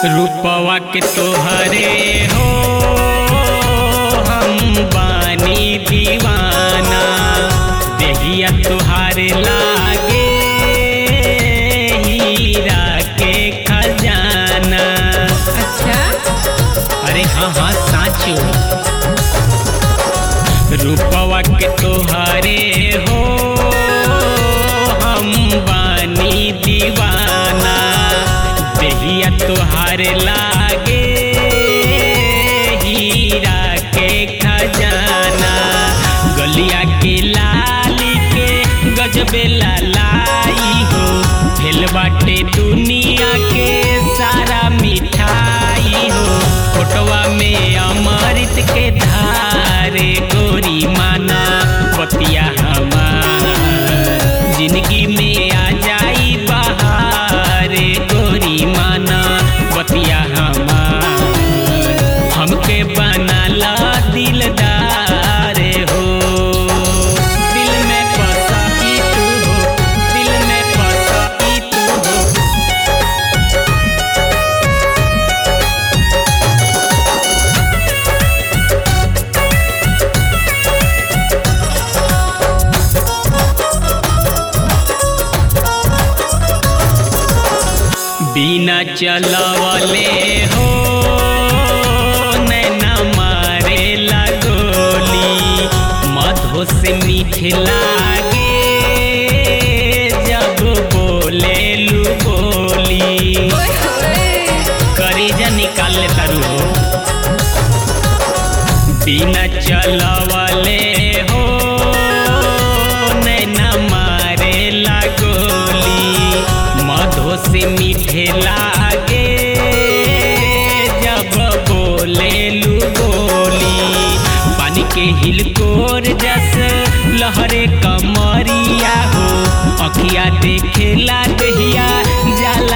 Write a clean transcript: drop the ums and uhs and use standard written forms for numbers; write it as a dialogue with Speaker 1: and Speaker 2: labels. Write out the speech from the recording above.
Speaker 1: रूपवा के तोहरे हो हम बानी दीवाना, देहिया तुहारे लागे हीरा के खजाना।
Speaker 2: अच्छा
Speaker 1: अरे हाँ हाँ साचो, रूपवा के तोहरे हो हम बानी दीवाना, देहिया तुहारे लागे हीरा के खजाना। गलिया के लाली के गजबे लालाई हो, भेल बाटे दुनिया के सारा मिठाई हो। फोटवा में अमृत के धारे गोरी माना बतिया हमार, जिंदगी में आ जाई बहारे गोरी माना बतिया हमार। हमके बनाला दिलदार हो, दिल में बसी तू हो, दिल में बसी तू हो। बिना चलवले हो नैना मारे लगोली, मधो से मीठ लागे जब बोले लू बोली। करेजा निकाल ले तारू हो, बिना चलवले हो नैना मारे लगोली, मधो से मीठे लागे जब बोले लू बोली। पानी के हिलकोर जस लहरे कमरिया हो, अखिया देखेला दहिया जाला